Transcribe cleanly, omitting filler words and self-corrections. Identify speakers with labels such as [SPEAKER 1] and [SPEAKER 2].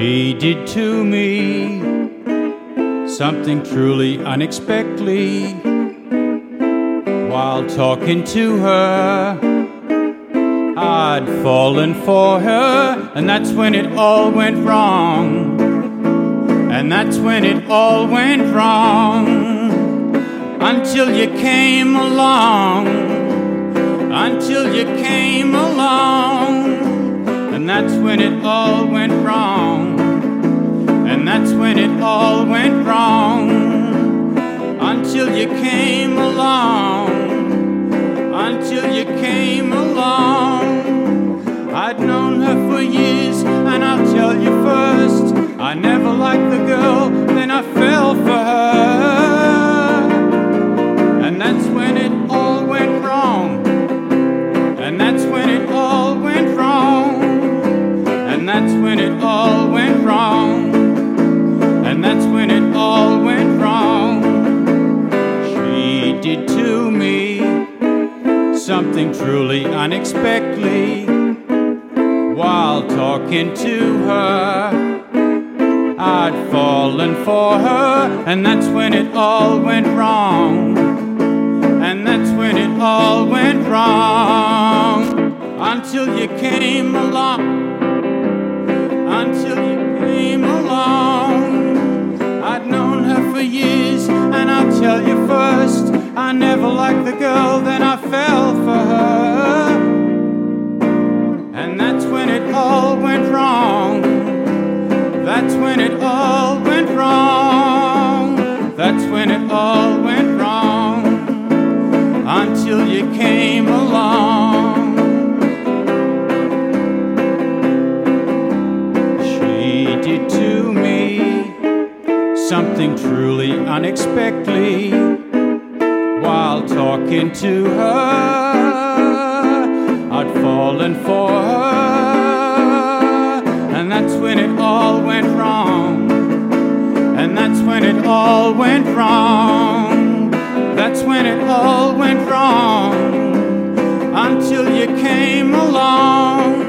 [SPEAKER 1] She did to me something truly unexpected. While talking to her, I'd fallen for her, and that's when it all went wrong. And that's when it all went wrong. Until you came along. Until you came along. And that's when it all went wrong. And that's when it all went wrong. Until you came along. Until you came along. I'd known her for years, and I'll tell you first, I never liked the girl, then I fell for her. And that's when it all went wrong. And that's when it all went wrong. And that's when it all went wrong. And that's when it all went wrong. She did to me something truly unexpected. While talking to her, I'd fallen for her, and that's when it all went wrong. And that's when it all went wrong. Until you came along. Until you came along. I'd known her for years, and I'll tell you first, I never liked the girl, then I fell for her. And that's when it all went wrong. That's when it all went wrong. That's when it all went wrong. Until you came along. She did to me something truly unexpected. While talking to her, I'd fallen for her. And that's when it all went wrong. And that's when it all went wrong. That's when it all went wrong. Until you came along.